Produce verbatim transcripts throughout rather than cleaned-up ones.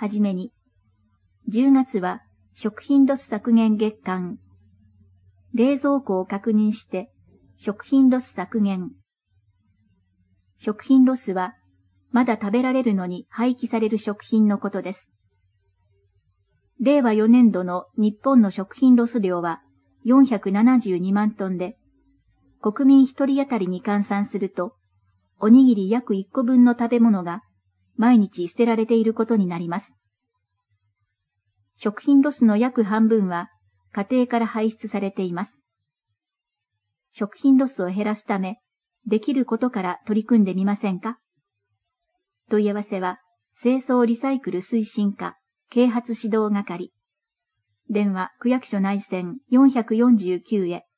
はじめに、じゅうがつは食品ロス削減月間。冷蔵庫を確認して食品ロス削減。食品ロスはまだ食べられるのに廃棄される食品のことです。れいわよねんどの日本の食品ロス量はよんひゃくななじゅうにまんトンで、国民一人当たりに換算すると、おにぎり約いっこぶんの食べ物が毎日捨てられていることになります。食品ロスの約半分は家庭から排出されています。食品ロスを減らすため、できることから取り組んでみませんか？問い合わせは、清掃リサイクル推進課、啓発指導係。電話、区役所内線よんよんきゅうへ。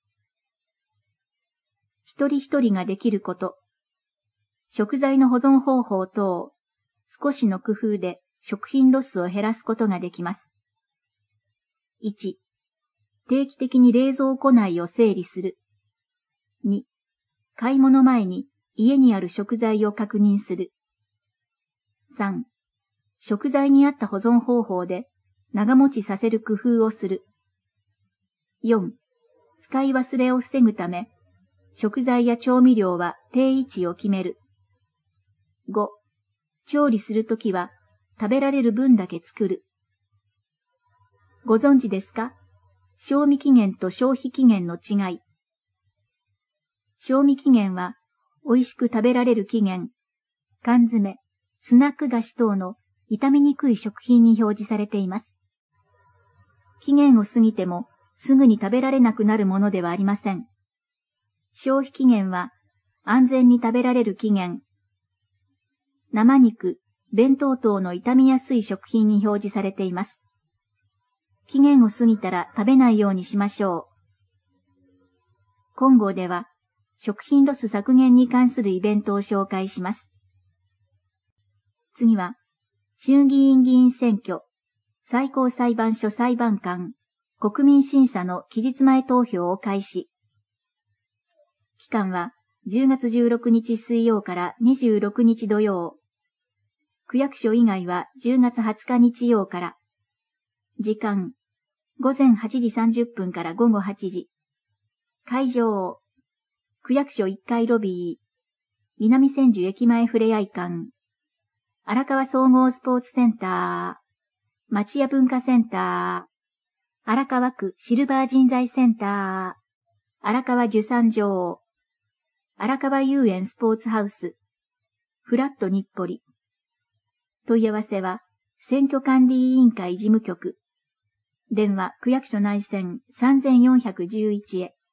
一人一人ができること。食材の保存方法等、少しの工夫で食品ロスを減らすことができます。いち. 定期的に冷蔵庫内を整理する。に. 買い物前に家にある食材を確認する。さん. 食材に合った保存方法で長持ちさせる工夫をする。よん. 使い忘れを防ぐため、食材や調味料は定位置を決める。ご. 調理するときは食べられる分だけ作る。ご存知ですか？賞味期限と消費期限の違い。賞味期限は美味しく食べられる期限、缶詰、スナック菓子等の傷みにくい食品に表示されています。期限を過ぎてもすぐに食べられなくなるものではありません。消費期限は安全に食べられる期限。生肉、弁当等の傷みやすい食品に表示されています。期限を過ぎたら食べないようにしましょう。今号では食品ロス削減に関するイベントを紹介します。次は、衆議院議員選挙、最高裁判所裁判官、国民審査の期日前投票を開始。期間はじゅうがつじゅうろくにち水曜からにじゅうろくにち土曜。区役所以外はじゅうがつはつか日曜から。時間、ごぜんはちじさんじゅっぷんからごごはちじ。会場、区役所いっかいロビー、南千住駅前ふれあい館、荒川総合スポーツセンター、町屋文化センター、荒川区シルバー人材センター、荒川受産場、荒川遊園スポーツハウス、フラット日暮里。問い合わせは、選挙管理委員会事務局。電話区役所内線さんぜんよんひゃくじゅういちへ。